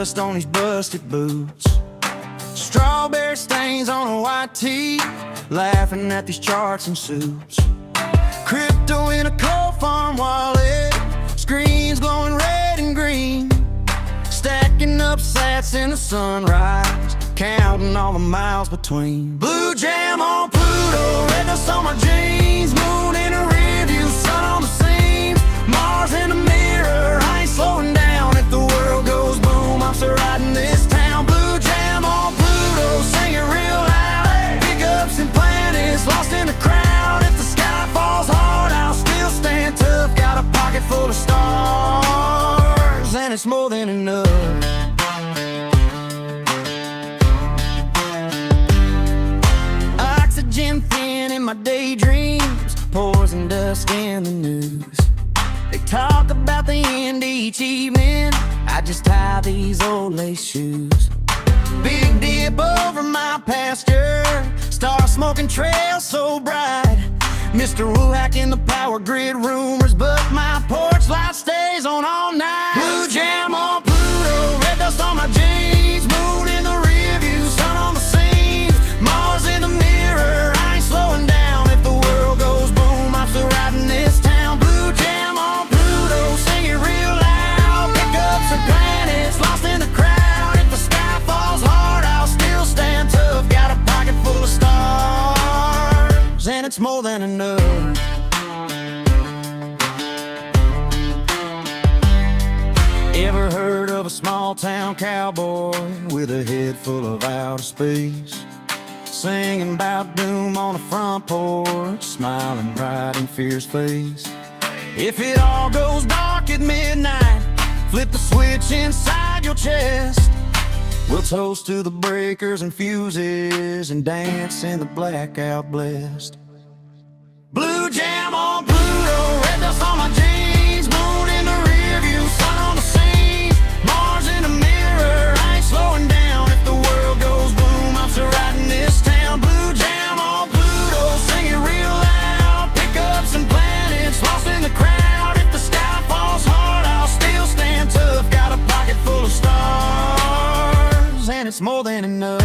dust on his busted boots, strawberry stains on a white tee, laughing at these charts and suits. Crypto in a coal farm wallet, screens glowing red and green, stacking up sats in the sunrise, counting all the miles between. Blue jam on Pluto, red dust on my jeans, moon in a rearview, sun on the seams, Mars in the mirror. I ain't slowing down. If the world goes boom, I'm still riding this town. Blue jam on Pluto, sing it real loud. Pickups and planets lost in the crowd. If the sky falls hard, I'll still stand tough. Got a pocket full of stars, and it's more than enough. Oxygen thin in my daydreams, poison dust in the news. They talk about the end each evening. I just tie these old lace shoes. Big dip over my pasture, star smoking trail so bright. Mr. Wuhack in the power grid rumors, but my porch light stays on all night. Blue jam on Pluto, red dust on my jeans, moon in the rearview, sun on the seams, Mars in the mirror. I ain't slowing down. If the world goes boom, I'm still riding this town. Blue jam on Pluto, sing it real loud. Pickups and planets lost in the crowd. If the sky falls hard, I'll still stand tough. Got a pocket full of stars, and it's more than enough. Ever heard of a small town cowboy with a head full of outer space, singing about doom on the front porch, smiling bright in fierce face? If it all goes dark at midnight, flip the switch inside your chest. We'll toast to the breakers and fuses and dance in the blackout blessed. Blue jam on Pluto, red dust on my jeans, moon in the rearview, sun on the scene, Mars in the mirror. I ain't slowing down. If the world goes boom, I'm still riding this town. Blue jam on Pluto, sing it real loud. Pickups and planets lost in the crowd. If the sky falls hard, I'll still stand tough. Got a pocket full of stars, and it's more than enough.